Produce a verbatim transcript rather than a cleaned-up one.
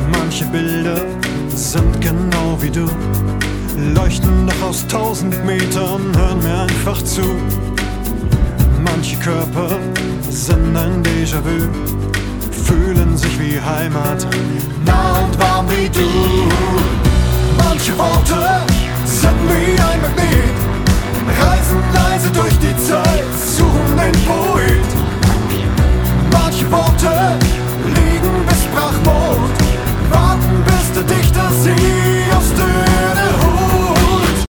Manche Bilder sind genau wie du, leuchten doch aus tausend Metern, hören mir einfach zu. Manche Körper sind ein Déjà-vu, fühlen sich wie Heimat, nah und warm wie du.